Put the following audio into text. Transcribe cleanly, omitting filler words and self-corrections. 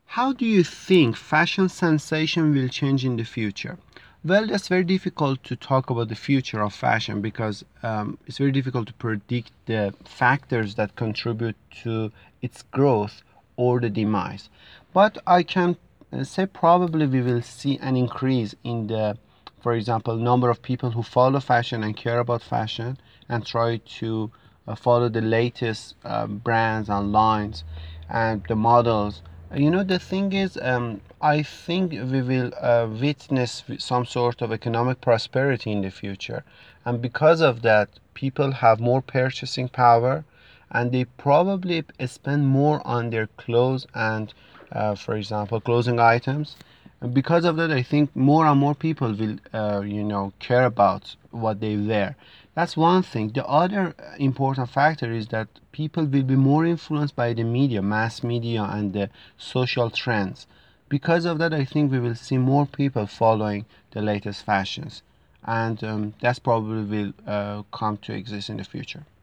How do you think fashion sensation will change in the future? Well, that's very difficult to talk about the future of fashion because it's very difficult to predict the factors that contribute to its growth or the demise. But I can say probably we will see an increase in the, for example, number of people who follow fashion and care about fashion and try to follow the latest brands and lines and the models. The thing is, I think we will witness some sort of economic prosperity in the future. And because of that, people have more purchasing power and they probably spend more on their clothes and, for example, clothing items. And because of that, I think more and more people will, care about what they wear. That's one thing. The other important factor is that people will be more influenced by the media, mass media, and the social trends. Because of that, I think we will see more people following the latest fashions, and that's probably will come to exist in the future.